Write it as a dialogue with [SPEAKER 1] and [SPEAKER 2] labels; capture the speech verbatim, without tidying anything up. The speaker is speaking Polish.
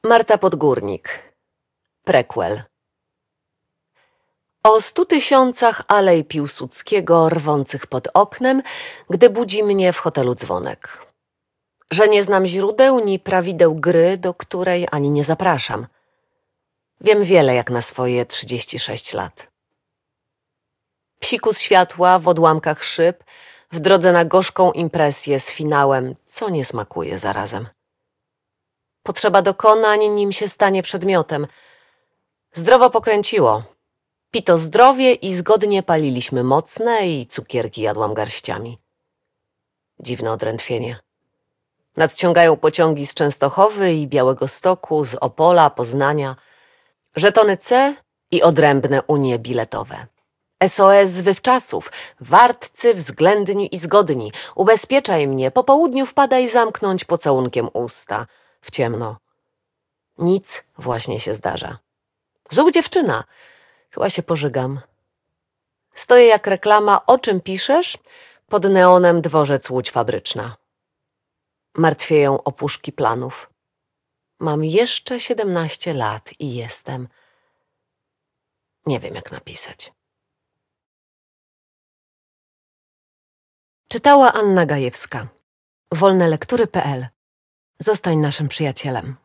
[SPEAKER 1] Marta Podgórnik. Prequel. O stu tysiącach alej Piłsudskiego rwących pod oknem, gdy budzi mnie w hotelu dzwonek. Że nie znam źródeł ni prawideł gry, do której ani nie zapraszam. Wiem wiele jak na swoje trzydzieści sześć lat. Psikus światła w odłamkach szyb, w drodze na gorzką impresję z finałem, co nie smakuje zarazem. Potrzeba dokonań, nim się stanie przedmiotem. Zdrowo pokręciło. Pito zdrowie i zgodnie paliliśmy mocne i cukierki jadłam garściami. Dziwne odrętwienie. Nadciągają pociągi z Częstochowy i Białegostoku, z Opola, Poznania, żetony C i odrębne unie biletowe. S O S z wywczasów, wartcy, względni i zgodni. Ubezpieczaj mnie, po południu wpadaj zamknąć pocałunkiem usta. W ciemno. Nic właśnie się zdarza. Zuch dziewczyna. Chyba się pożygam. Stoję jak reklama "O czym piszesz?" pod neonem Dworzec Łódź Fabryczna. Martwieją opuszki planów. Mam jeszcze siedemnaście lat i jestem... Nie wiem, jak napisać. Czytała Anna Gajewska. wolne lektury kropka p l. Zostań naszym przyjacielem.